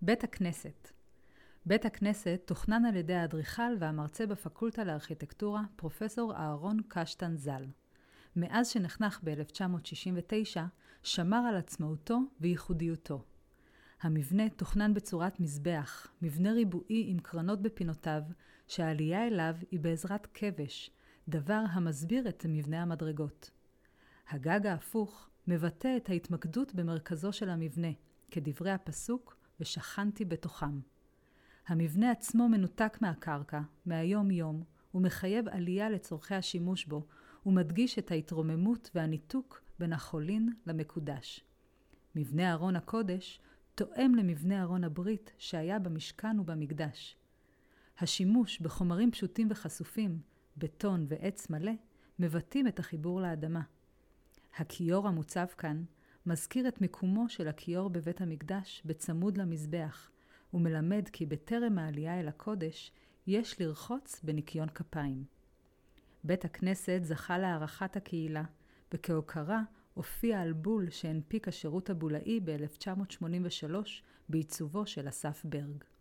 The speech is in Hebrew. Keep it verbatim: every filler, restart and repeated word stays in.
בית הכנסת. בית הכנסת תוכנן על ידי האדריכל והמרצה בפקולטה לארכיטקטורה, פרופסור אהרון קשטן ז"ל. מאז שנחנך ב-אלף תשע מאות שישים ותשע, שמר על עצמאותו וייחודיותו. המבנה תוכנן בצורת מזבח, מבנה ריבועי עם קרנות בפינותיו, שהעלייה אליו היא בעזרת כבש, דבר המסביר את מבנה המדרגות. הגג ההפוך מבטא את ההתמקדות במרכזו של המבנה, כדברי הפסוק, ושכנתי בתוכם. המבנה עצמו מנותק מהקרקע, מהיום יום, ומחייב עלייה לצורכי השימוש בו, ומדגיש את ההתרוממות והניתוק בין החולין למקודש. מבנה ארון הקודש תואם למבנה ארון הברית שהיה במשכן ובמקדש. השימוש בחומרים פשוטים וחשופים, בטון ועץ מלא, מבטאים את החיבור לאדמה. הכיור המוצב כאן מזכיר את מקומו של הכיור בבית המקדש בצמוד למזבח, ומלמד כי בטרם העלייה אל הקודש יש לרחוץ בניקיון כפיים. בית הכנסת זכה להערכת הקהילה, וכהוקרה הופיע על בול שהנפיק השירות הבולאי ב-אלף תשע מאות שמונים ושלוש בעיצובו של אסף ברג.